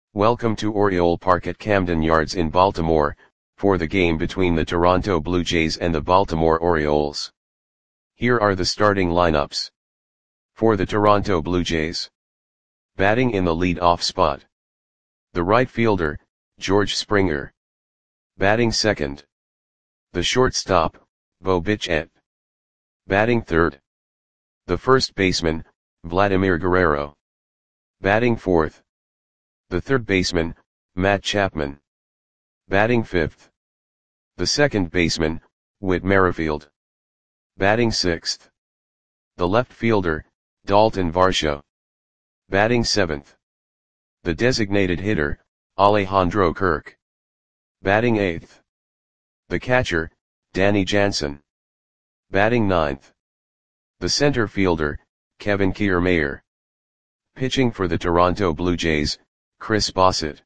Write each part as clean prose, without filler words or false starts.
Welcome to Oriole Park at Camden Yards in Baltimore, for the game between the Toronto Blue Jays and the Baltimore Orioles. Here are the starting lineups. For the Toronto Blue Jays. Batting in the lead-off spot. The right fielder, George Springer. Batting second. The shortstop, Bo Bichette. Batting third. The first baseman, Vladimir Guerrero. Batting fourth. The third baseman, Matt Chapman. Batting fifth. The second baseman, Whit Merrifield. Batting sixth. The left fielder, Dalton Varsho. Batting seventh. The designated hitter, Alejandro Kirk. Batting eighth. The catcher, Danny Jansen. Batting ninth. The center fielder, Kevin Kiermaier. Pitching for the Toronto Blue Jays, Chris Bassitt.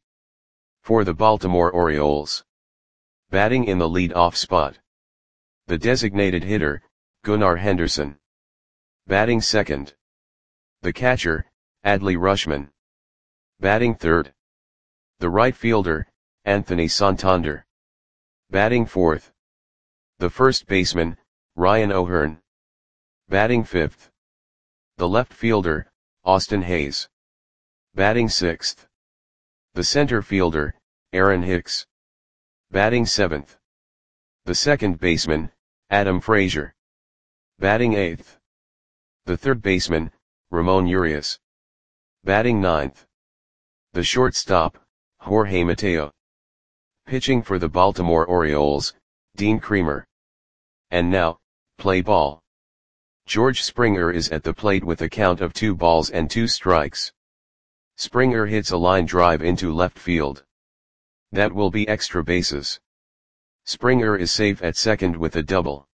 For the Baltimore Orioles. Batting in the lead-off spot. The designated hitter, Gunnar Henderson. Batting second. The catcher, Adley Rutschman. Batting third. The right fielder, Anthony Santander. Batting fourth. The first baseman, Ryan O'Hearn. Batting fifth. The left fielder, Austin Hayes. Batting sixth. The center fielder, Aaron Hicks. Batting seventh. The second baseman, Adam Frazier. Batting eighth. The third baseman, Ramon Urias. Batting ninth. The shortstop, Jorge Mateo. Pitching for the Baltimore Orioles, Dean Kremer. And now, play ball. George Springer is at the plate with a count of 2 balls and 2 strikes. Springer hits a line drive into left field. That will be extra bases. Springer is safe at second with a double.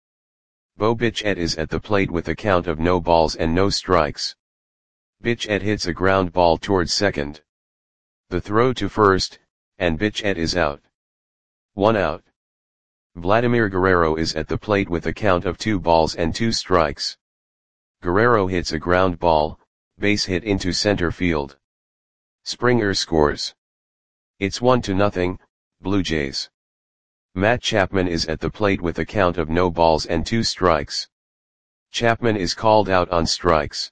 Bo Bichette is at the plate with a count of no balls and no strikes. Bichette hits a ground ball towards second. The throw to first, and Bichette is out. 1 out. Vladimir Guerrero is at the plate with a count of 2 balls and 2 strikes. Guerrero hits a ground ball, base hit into center field. Springer scores. It's 1-0, Blue Jays. Matt Chapman is at the plate with a count of no balls and 2 strikes. Chapman is called out on strikes.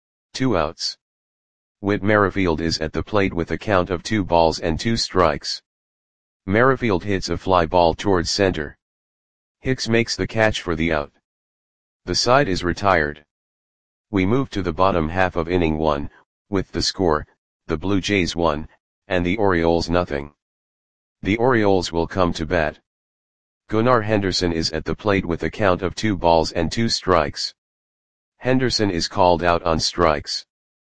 2 outs. Whit Merrifield is at the plate with a count of 2 balls and 2 strikes. Merrifield hits a fly ball towards center. Hicks makes the catch for the out. The side is retired. We move to the bottom half of inning 1, with the score, the Blue Jays 1, and the Orioles 0. The Orioles will come to bat. Gunnar Henderson is at the plate with a count of 2 balls and 2 strikes. Henderson is called out on strikes.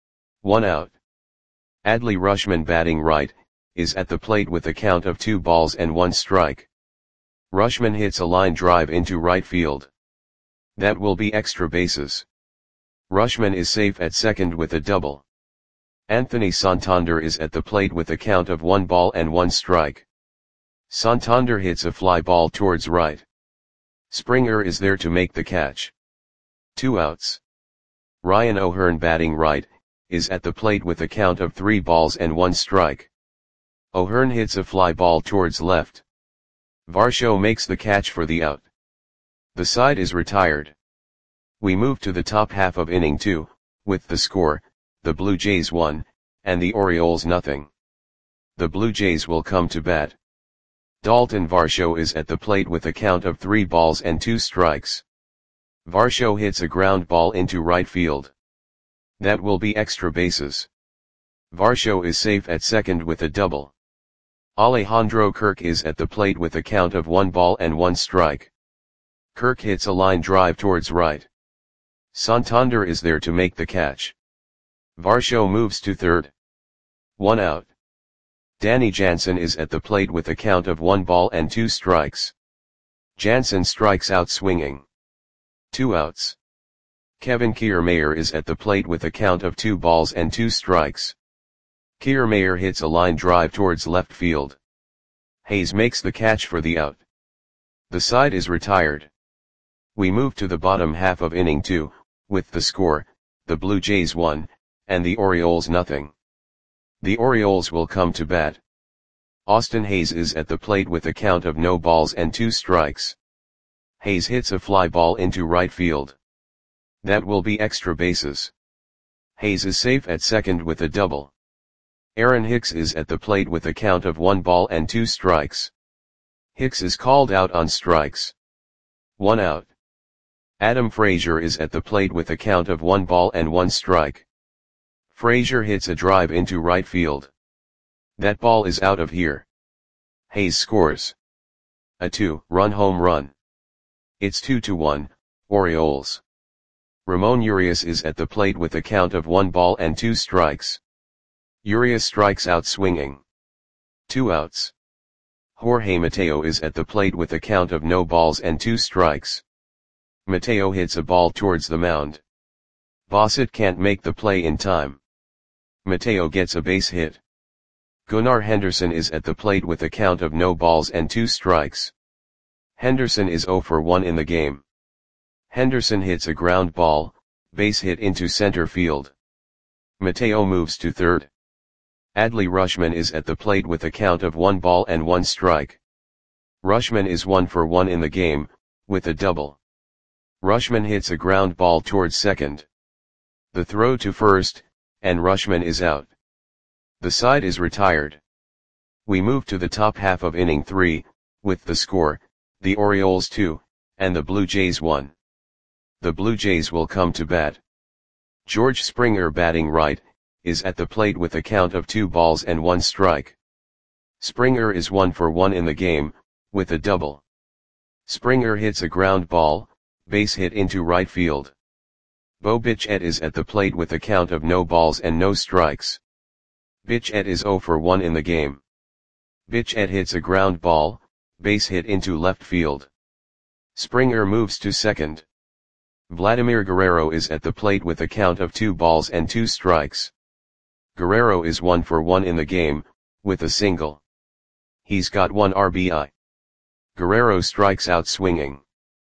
1 out. Adley Rutschman, batting right, is at the plate with a count of 2 balls and 1 strike. Rutschman hits a line drive into right field. That will be extra bases. Rutschman is safe at second with a double. Anthony Santander is at the plate with a count of 1 ball and 1 strike. Santander hits a fly ball towards right. Springer is there to make the catch. 2 outs. Ryan O'Hearn, batting right, is at the plate with a count of 3 balls and 1 strike. O'Hearn hits a fly ball towards left. Varsho makes the catch for the out. The side is retired. We move to the top half of inning 2, with the score, the Blue Jays 1, and the Orioles 0. The Blue Jays will come to bat. Dalton Varsho is at the plate with a count of 3 balls and 2 strikes. Varsho hits a ground ball into right field. That will be extra bases. Varsho is safe at second with a double. Alejandro Kirk is at the plate with a count of 1 ball and 1 strike. Kirk hits a line drive towards right. Santander is there to make the catch. Varsho moves to third. 1 out. Danny Jansen is at the plate with a count of 1 ball and 2 strikes. Jansen strikes out swinging. 2 outs. Kevin Kiermaier is at the plate with a count of 2 balls and 2 strikes. Kiermaier hits a line drive towards left field. Hayes makes the catch for the out. The side is retired. We move to the bottom half of inning 2, with the score, the Blue Jays 1, and the Orioles 0. The Orioles will come to bat. Austin Hays is at the plate with a count of no balls and 2 strikes. Hays hits a fly ball into right field. That will be extra bases. Hays is safe at second with a double. Aaron Hicks is at the plate with a count of 1 ball and 2 strikes. Hicks is called out on strikes. 1 out. Adam Frazier is at the plate with a count of 1 ball and 1 strike. Frazier hits a drive into right field. That ball is out of here. Hays scores a 2-run home run. It's 2-1, Orioles. Ramon Urias is at the plate with a count of 1 ball and 2 strikes. Urias strikes out swinging. 2 outs. Jorge Mateo is at the plate with a count of no balls and 2 strikes. Mateo hits a ball towards the mound. Bassett can't make the play in time. Mateo gets a base hit. Gunnar Henderson is at the plate with a count of no balls and 2 strikes. Henderson is 0 for 1 in the game. Henderson hits a ground ball, base hit into center field. Mateo moves to third. Adley Rutschman is at the plate with a count of 1 ball and 1 strike. Rutschman is 1 for 1 in the game, with a double. Rutschman hits a ground ball towards second. The throw to first, and Rutschman is out. The side is retired. We move to the top half of inning 3, with the score, the Orioles 2, and the Blue Jays 1. The Blue Jays will come to bat. George Springer, batting right, is at the plate with a count of 2 balls and 1 strike. Springer is 1 for 1 in the game, with a double. Springer hits a ground ball, base hit into right field. Bo Bichette is at the plate with a count of no balls and no strikes. Bichette is 0 for 1 in the game. Bichette hits a ground ball, base hit into left field. Springer moves to second. Vladimir Guerrero is at the plate with a count of 2 balls and 2 strikes. Guerrero is 1 for 1 in the game, with a single. He's got 1 RBI. Guerrero strikes out swinging.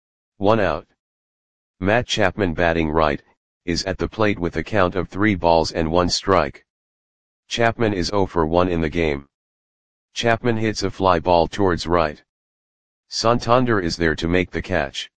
1 out. Matt Chapman, batting right, is at the plate with a count of 3 balls and 1 strike. Chapman is 0 for 1 in the game. Chapman hits a fly ball towards right. Santander is there to make the catch.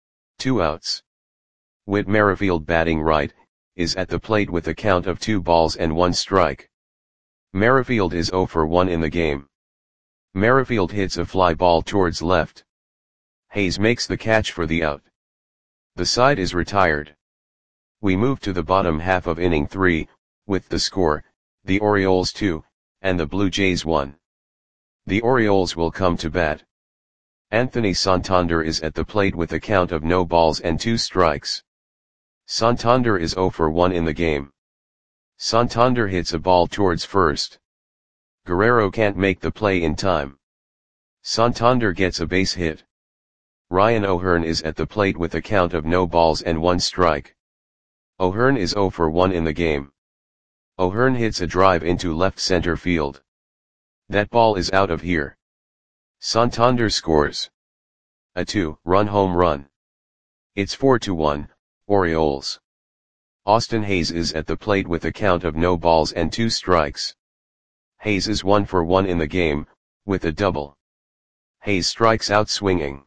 2 outs. Whit Merrifield, batting right, is at the plate with a count of 2 balls and 1 strike. Merrifield is 0 for 1 in the game. Merrifield hits a fly ball towards left. Hays makes the catch for the out. The side is retired. We move to the bottom half of inning 3, with the score, the Orioles 2, and the Blue Jays 1. The Orioles will come to bat. Anthony Santander is at the plate with a count of no balls and 2 strikes. Santander is 0 for 1 in the game. Santander hits a ball towards first. Guerrero can't make the play in time. Santander gets a base hit. Ryan O'Hearn is at the plate with a count of no balls and 1 strike. O'Hearn is 0 for 1 in the game. O'Hearn hits a drive into left center field. That ball is out of here. Santander scores a 2-run home run. It's 4-1, Orioles. Austin Hays is at the plate with a count of no balls and 2 strikes. Hays is 1 for 1 in the game, with a double. Hays strikes out swinging.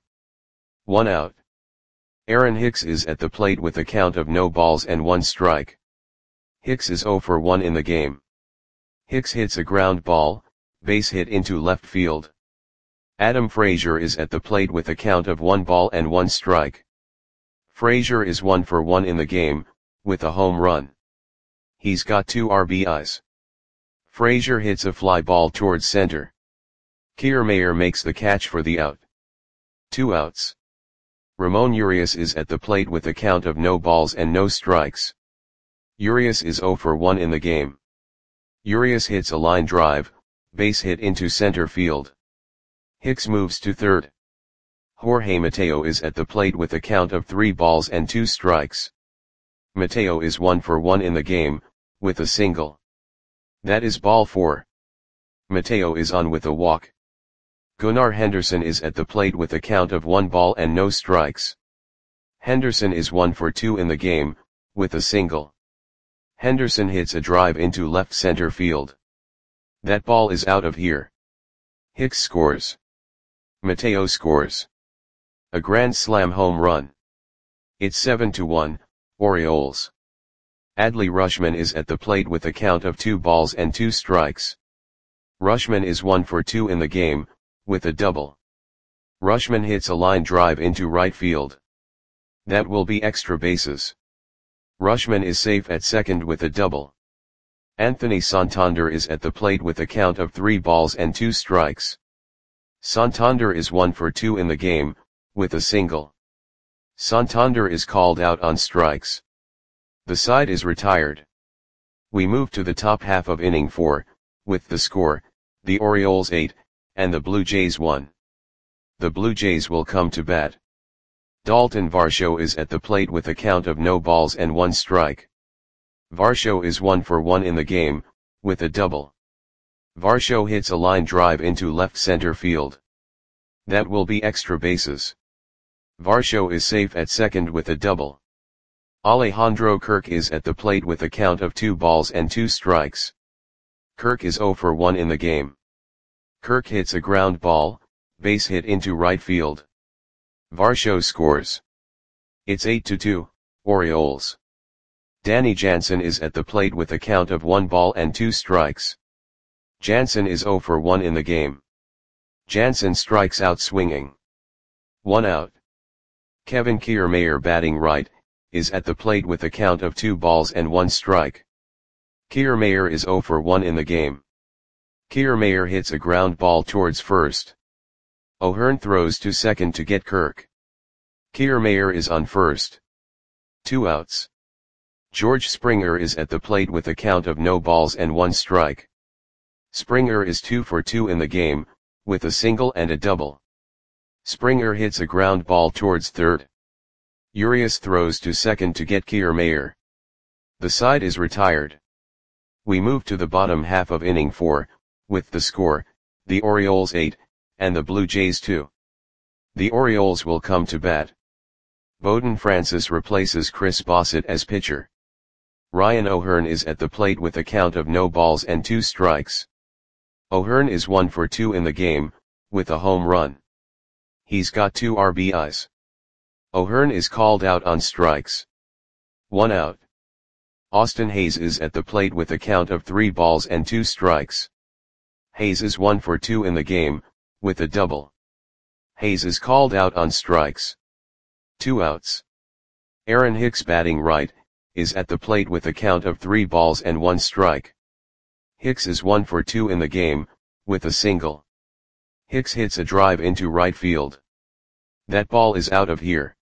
1 out. Aaron Hicks is at the plate with a count of no balls and 1 strike. Hicks is 0 for 1 in the game. Hicks hits a ground ball, base hit into left field. Adam Frazier is at the plate with a count of 1 ball and 1 strike. Frazier is 1 for 1 in the game, with a home run. He's got 2 RBIs. Frazier hits a fly ball towards center. Kiermaier makes the catch for the out. 2 outs. Ramon Urias is at the plate with a count of no balls and no strikes. Urias is 0 for 1 in the game. Urias hits a line drive, base hit into center field. Hicks moves to third. Jorge Mateo is at the plate with a count of 3 balls and 2 strikes. Mateo is 1 for 1 in the game, with a single. That is ball 4. Mateo is on with a walk. Gunnar Henderson is at the plate with a count of 1 ball and no strikes. Henderson is 1 for 2 in the game, with a single. Henderson hits a drive into left center field. That ball is out of here. Hicks scores. Mateo scores. A grand slam home run. It's 7-1, Orioles. Adley Rutschman is at the plate with a count of 2 balls and 2 strikes. Rutschman is 1 for 2 in the game, with a double. Rutschman hits a line drive into right field. That will be extra bases. Rutschman is safe at second with a double. Anthony Santander is at the plate with a count of 3 balls and 2 strikes. Santander is 1 for 2 in the game, with a single. Santander is called out on strikes. The side is retired. We move to the top half of inning 4, with the score, the Orioles 8, and the Blue Jays 1. The Blue Jays will come to bat. Dalton Varsho is at the plate with a count of no balls and 1 strike. Varsho is 1 for 1 in the game, with a double. Varsho hits a line drive into left center field. That will be extra bases. Varsho is safe at second with a double. Alejandro Kirk is at the plate with a count of 2 balls and 2 strikes. Kirk is 0 for 1 in the game. Kirk hits a ground ball, base hit into right field. Varsho scores. It's 8-2, Orioles. Danny Jansen is at the plate with a count of 1 ball and 2 strikes. Jansen is 0 for 1 in the game. Jansen strikes out swinging. 1 out. Kevin Kiermaier batting right, is at the plate with a count of 2 balls and 1 strike. Kiermaier is 0 for 1 in the game. Kiermaier hits a ground ball towards first. O'Hearn throws to second to get Kirk. Kiermaier is on first. 2 outs. George Springer is at the plate with a count of no balls and 1 strike. Springer is 2 for 2 in the game, with a single and a double. Springer hits a ground ball towards third. Urias throws to second to get Kiermaier. The side is retired. We move to the bottom half of inning 4, with the score, the Orioles 8, and the Blue Jays 2. The Orioles will come to bat. Bowden Francis replaces Chris Bassett as pitcher. Ryan O'Hearn is at the plate with a count of no balls and 2 strikes. O'Hearn is 1 for 2 in the game, with a home run. He's got 2 RBIs. O'Hearn is called out on strikes. 1 out. Austin Hayes is at the plate with a count of 3 balls and 2 strikes. Hayes is 1 for 2 in the game, with a double. Hayes is called out on strikes. 2 outs. Aaron Hicks batting right, is at the plate with a count of 3 balls and 1 strike. Hicks is 1 for 2 in the game, with a single. Hicks hits a drive into right field. That ball is out of here.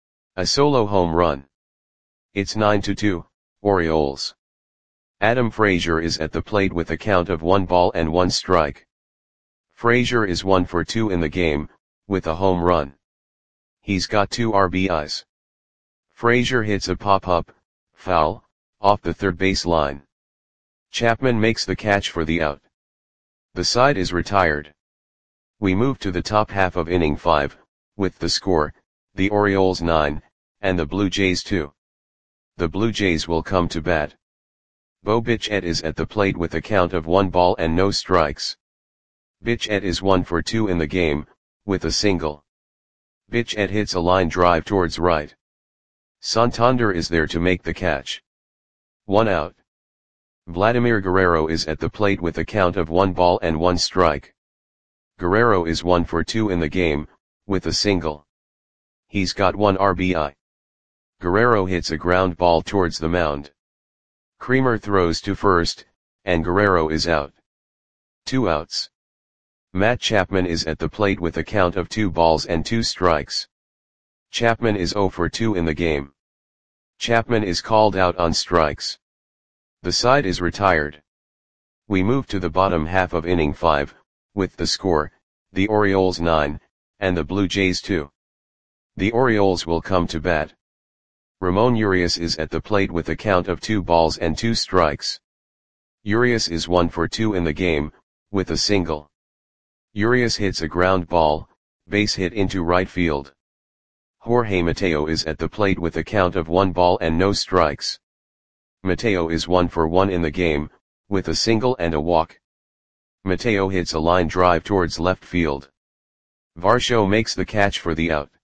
A solo home run. It's 9-2, Orioles. Adam Frazier is at the plate with a count of 1 ball and 1 strike. Frazier is 1 for 2 in the game, with a home run. He's got 2 RBIs. Frazier hits a pop-up, foul, off the third base line. Chapman makes the catch for the out. The side is retired. We move to the top half of inning 5, with the score, the Orioles 9, and the Blue Jays 2. The Blue Jays will come to bat. Bo Bichette is at the plate with a count of 1 ball and no strikes. Bichette is 1 for 2 in the game, with a single. Bichette hits a line drive towards right. Santander is there to make the catch. 1 out. Vladimir Guerrero is at the plate with a count of 1 ball and 1 strike. Guerrero is 1 for 2 in the game, with a single. He's got 1 RBI. Guerrero hits a ground ball towards the mound. Creamer throws to first, and Guerrero is out. 2 outs. Matt Chapman is at the plate with a count of 2 balls and 2 strikes. Chapman is 0 for 2 in the game. Chapman is called out on strikes. The side is retired. We move to the bottom half of inning 5, with the score, the Orioles 9, and the Blue Jays 2. The Orioles will come to bat. Ramon Urias is at the plate with a count of 2 balls and 2 strikes. Urias is 1 for 2 in the game, with a single. Urias hits a ground ball, base hit into right field. Jorge Mateo is at the plate with a count of 1 ball and no strikes. Mateo is 1 for 1 in the game, with a single and a walk. Mateo hits a line drive towards left field. Varsho makes the catch for the out.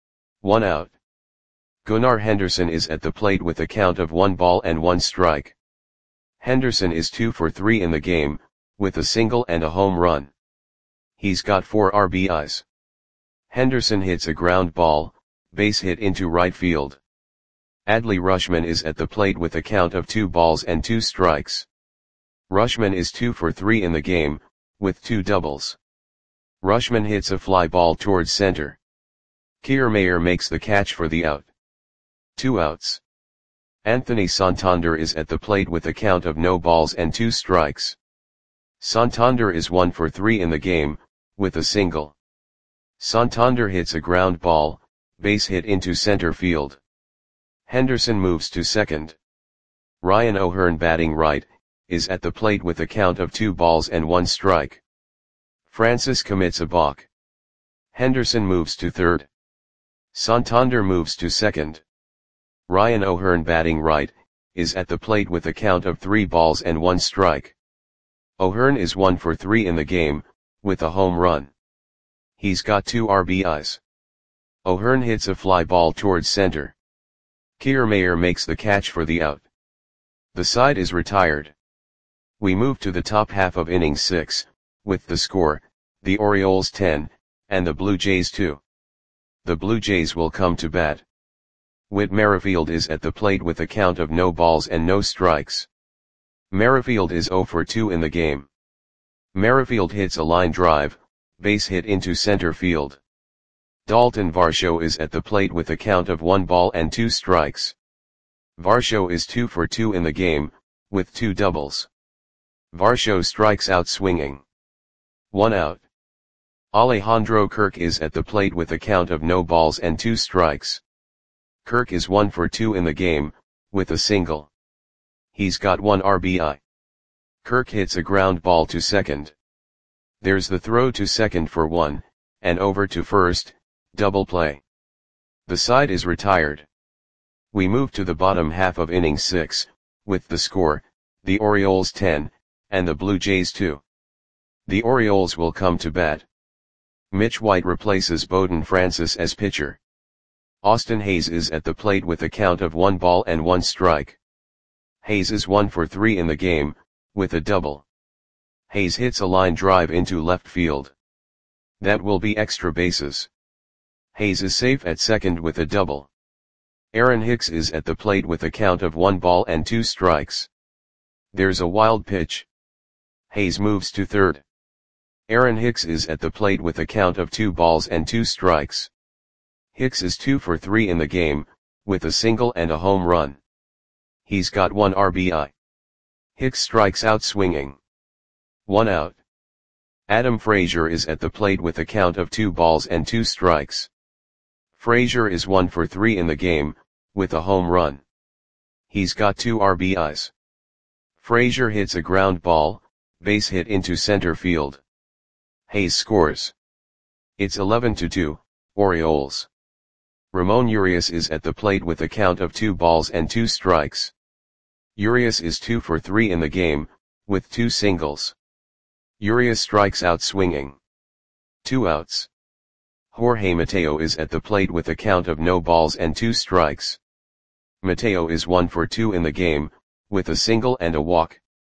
1 out. Gunnar Henderson is at the plate with a count of 1 ball and 1 strike. Henderson is 2 for 3 in the game, with a single and a home run. He's got 4 RBIs. Henderson hits a ground ball, base hit into right field. Adley Rutschman is at the plate with a count of 2 balls and 2 strikes. Rutschman is 2 for 3 in the game, with 2 doubles. Rutschman hits a fly ball towards center. Kiermaier makes the catch for the out. 2 outs. Anthony Santander is at the plate with a count of no balls and 2 strikes. Santander is 1 for 3 in the game, with a single. Santander hits a ground ball, base hit into center field. Henderson moves to second. Ryan O'Hearn, batting right, is at the plate with a count of 2 balls and 1 strike. Francis commits a balk. Henderson moves to third. Santander moves to second. Ryan O'Hearn, batting right, is at the plate with a count of 3 balls and 1 strike. O'Hearn is 1 for 3 in the game, with a home run. He's got 2 RBIs. O'Hearn hits a fly ball towards center. Kiermaier makes the catch for the out. The side is retired. We move to the top half of inning 6, with the score, the Orioles 10, and the Blue Jays 2. The Blue Jays will come to bat. Whit Merrifield is at the plate with a count of no balls and no strikes. Merrifield is 0 for 2 in the game. Merrifield hits a line drive, base hit into center field. Dalton Varsho is at the plate with a count of 1 ball and 2 strikes. Varsho is 2 for 2 in the game, with 2 doubles. Varsho strikes out swinging. 1 out. Alejandro Kirk is at the plate with a count of no balls and 2 strikes. Kirk is 1 for 2 in the game, with a single. He's got 1 RBI. Kirk hits a ground ball to second. There's the throw to second for 1, and over to first, double play. The side is retired. We move to the bottom half of inning 6, with the score, the Orioles 10, and the Blue Jays 2. The Orioles will come to bat. Mitch White replaces Bowden Francis as pitcher. Austin Hayes is at the plate with a count of 1 ball and 1 strike. Hayes is 1 for 3 in the game, with a double. Hayes hits a line drive into left field. That will be extra bases. Hayes is safe at second with a double. Aaron Hicks is at the plate with a count of 1 ball and 2 strikes. There's a wild pitch. Hayes moves to third. Aaron Hicks is at the plate with a count of 2 balls and 2 strikes. Hicks is 2 for 3 in the game, with a single and a home run. He's got 1 RBI. Hicks strikes out swinging. 1 out. Adam Frazier is at the plate with a count of 2 balls and 2 strikes. Frazier is 1 for 3 in the game, with a home run. He's got 2 RBIs. Frazier hits a ground ball, base hit into center field. Hayes scores. It's 11-2, Orioles. Ramon Urias is at the plate with a count of 2 balls and 2 strikes. Urias is 2 for 3 in the game, with 2 singles. Urias strikes out swinging. 2 outs. Jorge Mateo is at the plate with a count of no balls and 2 strikes. Mateo is 1 for 2 in the game, with a single and a walk.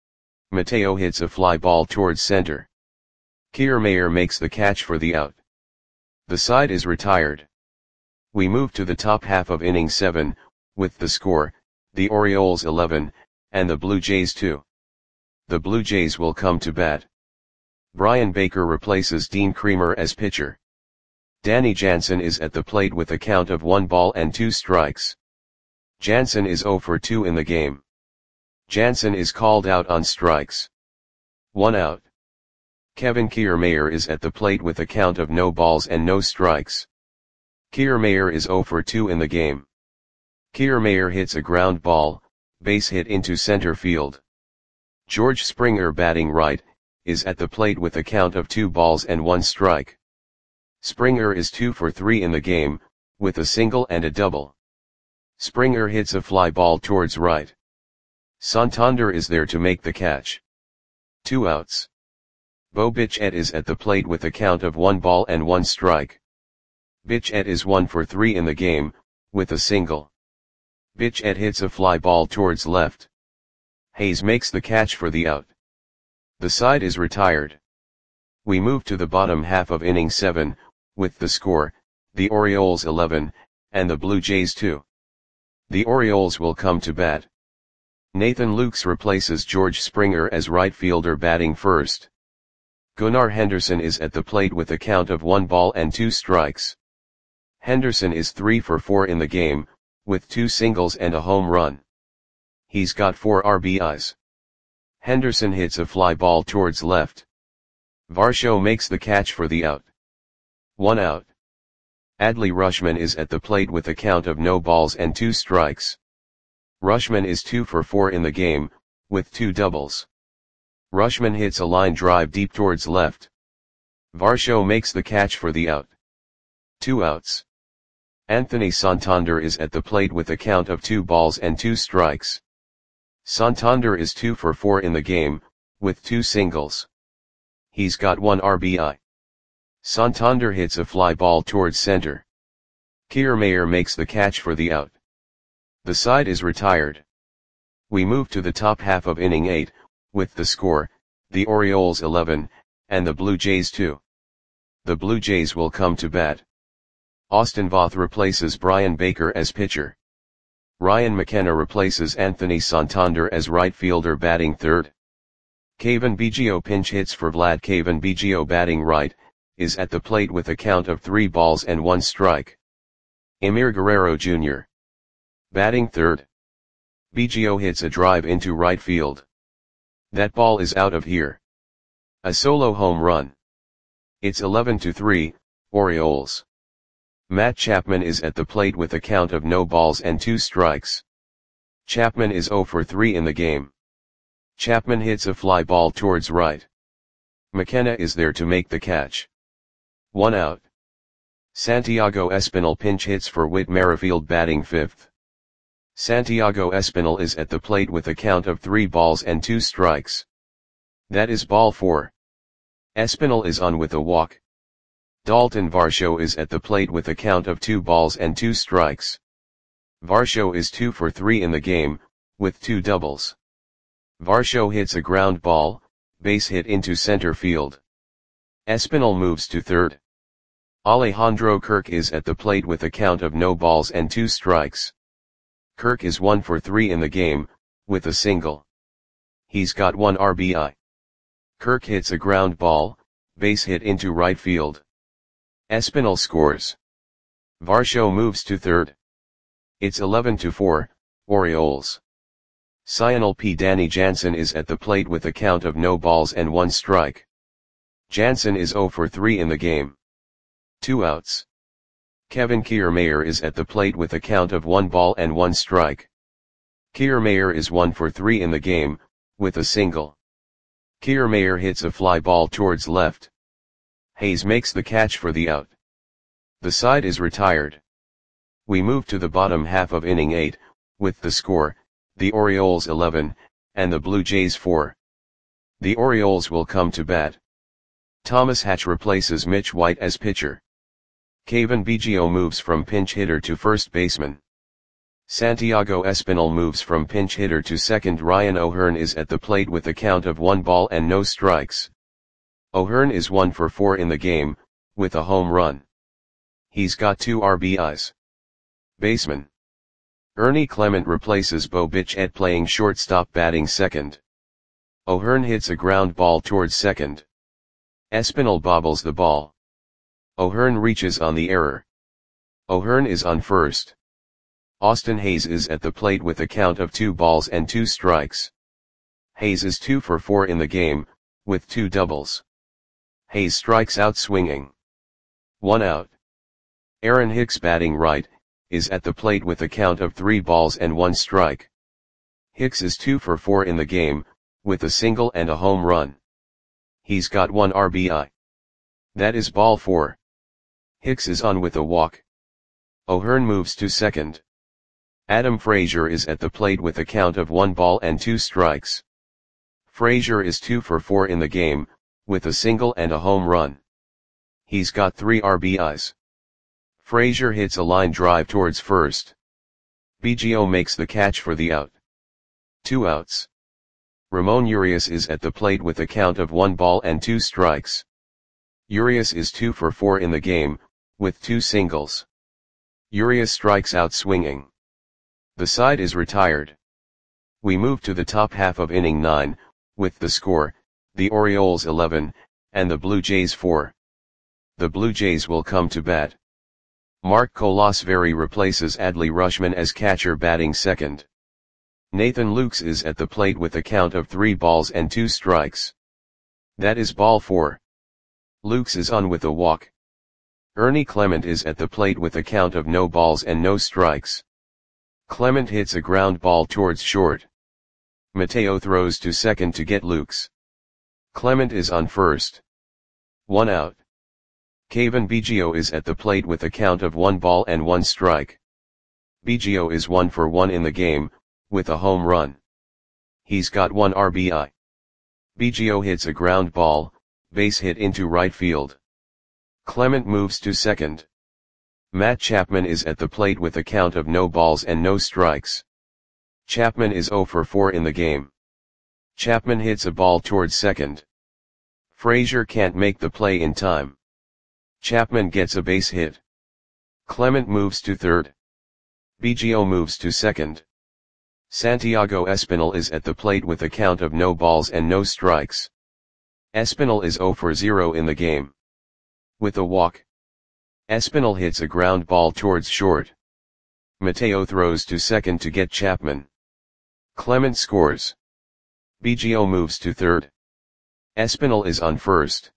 Mateo hits a fly ball towards center. Kiermaier makes the catch for the out. The side is retired. We move to the top half of inning 7, with the score, the Orioles 11, and the Blue Jays 2. The Blue Jays will come to bat. Brian Baker replaces Dean Kremer as pitcher. Danny Jansen is at the plate with a count of 1 ball and 2 strikes. Jansen is 0 for 2 in the game. Jansen is called out on strikes. 1 out. Kevin Kiermaier is at the plate with a count of no balls and no strikes. Kiermaier is 0 for 2 in the game. Kiermaier hits a ground ball, base hit into center field. George Springer, batting right, is at the plate with a count of 2 balls and 1 strike. Springer is 2 for 3 in the game, with a single and a double. Springer hits a fly ball towards right. Santander is there to make the catch. 2 outs. Bo Bichette is at the plate with a count of 1 ball and 1 strike. Bichette is 1 for 3 in the game, with a single. Bichette hits a fly ball towards left. Hayes makes the catch for the out. The side is retired. We move to the bottom half of inning 7, with the score, the Orioles 11, and the Blue Jays 2. The Orioles will come to bat. Nathan Lukes replaces George Springer as right fielder batting first. Gunnar Henderson is at the plate with a count of 1 ball and 2 strikes. Henderson is 3 for 4 in the game, with 2 singles and a home run. He's got 4 RBIs. Henderson hits a fly ball towards left. Varsho makes the catch for the out. 1 out. Adley Rutschman is at the plate with a count of no balls and 2 strikes. Rutschman is 2 for 4 in the game, with 2 doubles. Rutschman hits a line drive deep towards left. Varsho makes the catch for the out. 2 outs. Anthony Santander is at the plate with a count of 2 balls and 2 strikes. Santander is 2 for 4 in the game, with 2 singles. He's got 1 RBI. Santander hits a fly ball towards center. Kiermaier makes the catch for the out. The side is retired. We move to the top half of inning 8, with the score, the Orioles 11, and the Blue Jays 2. The Blue Jays will come to bat. Austin Voth replaces Brian Baker as pitcher. Ryan McKenna replaces Anthony Santander as right fielder batting third. Cavan Biggio pinch hits for Vlad. Cavan Biggio batting right, is at the plate with a count of 3 balls and 1 strike. Emir Guerrero Jr. batting third. Biggio hits a drive into right field. That ball is out of here. A solo home run. It's 11-3, Orioles. Matt Chapman is at the plate with a count of no balls and 2 strikes. Chapman is 0 for 3 in the game. Chapman hits a fly ball towards right. McKenna is there to make the catch. 1 out. Santiago Espinal pinch hits for Whit Merrifield batting fifth. Santiago Espinal is at the plate with a count of 3 balls and 2 strikes. That is ball 4. Espinal is on with a walk. Dalton Varsho is at the plate with a count of 2 balls and 2 strikes. Varsho is 2 for 3 in the game, with 2 doubles. Varsho hits a ground ball, base hit into center field. Espinal moves to third. Alejandro Kirk is at the plate with a count of no balls and 2 strikes. Kirk is 1 for 3 in the game, with a single. He's got 1 RBI. Kirk hits a ground ball, base hit into right field. Espinal scores. Varsho moves to third. It's 11-4, Orioles. Sionel P. Danny Jansen is at the plate with a count of no balls and 1 strike. Jansen is 0 for 3 in the game. 2 outs. Kevin Kiermaier is at the plate with a count of 1 ball and 1 strike. Kiermaier is 1 for 3 in the game, with a single. Kiermaier hits a fly ball towards left. Hayes makes the catch for the out. The side is retired. We move to the bottom half of inning 8, with the score, the Orioles 11, and the Blue Jays 4. The Orioles will come to bat. Thomas Hatch replaces Mitch White as pitcher. Cavan Biggio moves from pinch hitter to first baseman. Santiago Espinal moves from pinch hitter to second. Ryan O'Hearn is at the plate with a count of 1 ball and no strikes. O'Hearn is 1 for 4 in the game, with a home run. He's got 2 RBIs. Baseman. Ernie Clement replaces Bo Bichette playing shortstop batting second. O'Hearn hits a ground ball towards second. Espinal bobbles the ball. O'Hearn reaches on the error. O'Hearn is on first. Austin Hayes is at the plate with a count of 2 balls and 2 strikes. Hayes is 2 for 4 in the game, with 2 doubles. Hayes strikes out swinging. 1 out. Aaron Hicks batting right, is at the plate with a count of 3 balls and 1 strike. Hicks is 2 for 4 in the game, with a single and a home run. He's got 1 RBI. That is ball 4. Hicks is on with a walk. O'Hearn moves to second. Adam Frazier is at the plate with a count of 1 ball and 2 strikes. Frazier is 2 for 4 in the game, with a single and a home run. He's got 3 RBIs. Frazier hits a line drive towards first. Biggio makes the catch for the out. 2 outs. Ramon Urias is at the plate with a count of 1 ball and 2 strikes. Urias is 2 for 4 in the game, with 2 singles. Urias strikes out swinging. The side is retired. We move to the top half of inning 9, with the score, the Orioles 11, and the Blue Jays 4. The Blue Jays will come to bat. Mark Kolasveri replaces Adley Rutschman as catcher batting second. Nathan Lukes is at the plate with a count of 3 balls and 2 strikes. That is ball 4. Lukes is on with a walk. Ernie Clement is at the plate with a count of no balls and no strikes. Clement hits a ground ball towards short. Mateo throws to second to get Lukes. Clement is on first. 1 out. Cavan Biggio is at the plate with a count of 1 ball and 1 strike. Biggio is 1 for 1 in the game, with a home run. He's got 1 RBI. Biggio hits a ground ball, base hit into right field. Clement moves to second. Matt Chapman is at the plate with a count of no balls and no strikes. Chapman is 0 for 4 in the game. Chapman hits a ball towards second. Frazier can't make the play in time. Chapman gets a base hit. Clement moves to third. Biggio moves to second. Santiago Espinal is at the plate with a count of no balls and no strikes. Espinal is 0 for 0 in the game. With a walk. Espinal hits a ground ball towards short. Mateo throws to second to get Chapman. Clement scores. Biggio moves to third. Espinal is on first.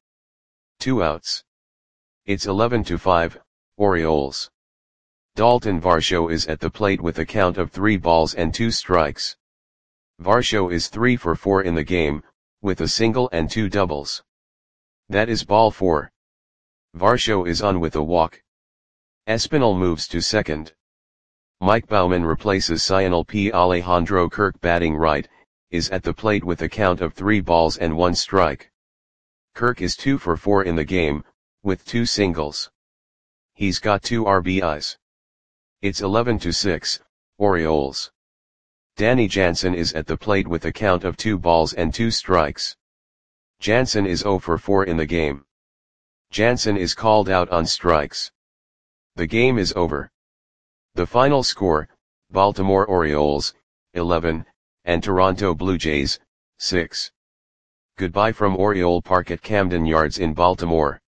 2 outs. It's 11-5, Orioles. Dalton Varsho is at the plate with a count of 3 balls and 2 strikes. Varsho is 3 for 4 in the game, with a single and 2 doubles. That is ball 4. Varsho is on with a walk. Espinal moves to second. Mike Baumann replaces Cionel P. Alejandro Kirk batting right, is at the plate with a count of 3 balls and 1 strike. Kirk is 2 for 4 in the game, with 2 singles. He's got 2 RBIs. It's 11-6, Orioles. Danny Jansen is at the plate with a count of 2 balls and 2 strikes. Jansen is 0 for 4 in the game. Jansen is called out on strikes. The game is over. The final score, Baltimore Orioles, 11, and Toronto Blue Jays, 6. Goodbye from Oriole Park at Camden Yards in Baltimore.